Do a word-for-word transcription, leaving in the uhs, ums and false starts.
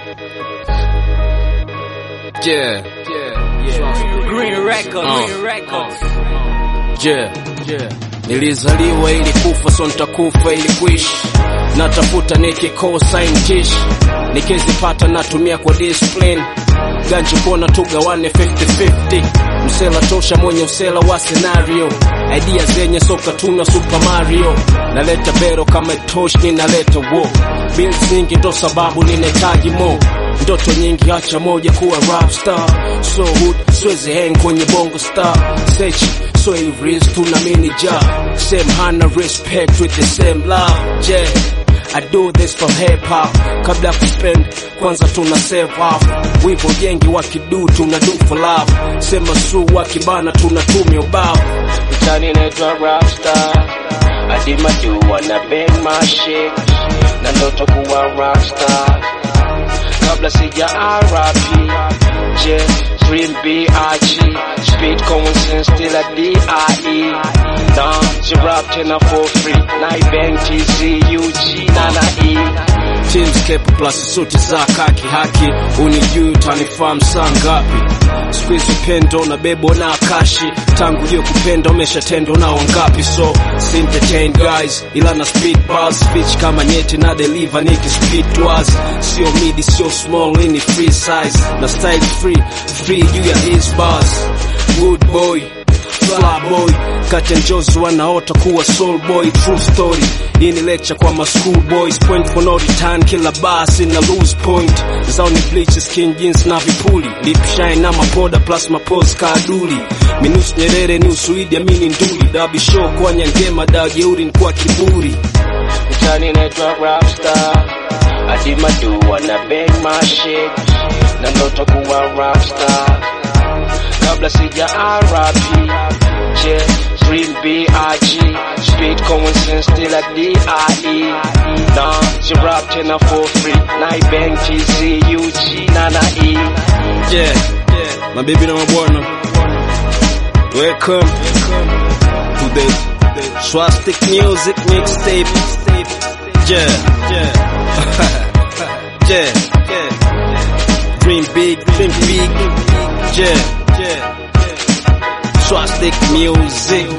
Yeah, yeah, yeah. Green Records, Uh, Green Records. Yeah, yeah. Nilizaliwa ili kufa, so nitakufa ili kuishi. Natafuta nikikosa intish, nikizipata natumia kwa discipline. Ganji kona tugawane fifty fifty. Msela tosha mwenye usela wa scenario. Idea zenye soka tuna Super Mario. Naleta bero kama itoshi ninaleta wo. Bills nyingi ndo sababu ninahitaji mo. Ndoto nyingi acha moja kuwa rap star. So hood swezi hang kwenye bongo star. Sechi so ivriz tuna mini job. Same hana respect with the same love. Yeah, I do this for hip hop. Kabla kuspend kwanza tuna save off. Wivo jengi wakidu tuna do for love. Sema su wakibana tunatumia ubao. Mtani naitwa rap star. I did my do wanna bang my shit. Na ndoto kuwa rap star. Kabla sija R I P. J Dream B I G. Speed common sense still a D I E. Nah, she rap tena for free. Na bang T C U G na na E. Teams kepo plus suti za kaki haki. Unijui utanifahamu saa ngapi. Squeeze upendo na bebo na akashi. Tangu hiyo kupenda umeshatendo na wangapi. So entertain guys ila na speed bars. Speech kama nyeti na deliver niki speed was. Sio midi sio small ini free size. Na style free free you ya his bars. Good boy fly boy. Kati njozi wanaota kuwa soul boy. True story. Hii ni lecture kwa ma school boys. Point for no return kila bus in a lose point. Zao ni bleaches skin jeans na vipuli. Lip shine na mapoda plus mapose kaduli. Minus Nyerere ni usuidi ya mini nduli. Dabi show kwa nyangema da jeuri ni kwa kiburi. Mtani naitwa rap star. I did my do wanna bang my shit. Na ndoto kuwa rap star. Kabla sija R I P. J Dream B I G. Speed common sense still a D I E. Nah, she rap tena for free. Na bang T C U G na na E. Yeah, yeah. Mabibi na mabwana, welcome to the Swastik Music Mixtape. Yeah, yeah. Yeah, yeah. Dream big, dream big. Yeah, yeah. Swastik Music.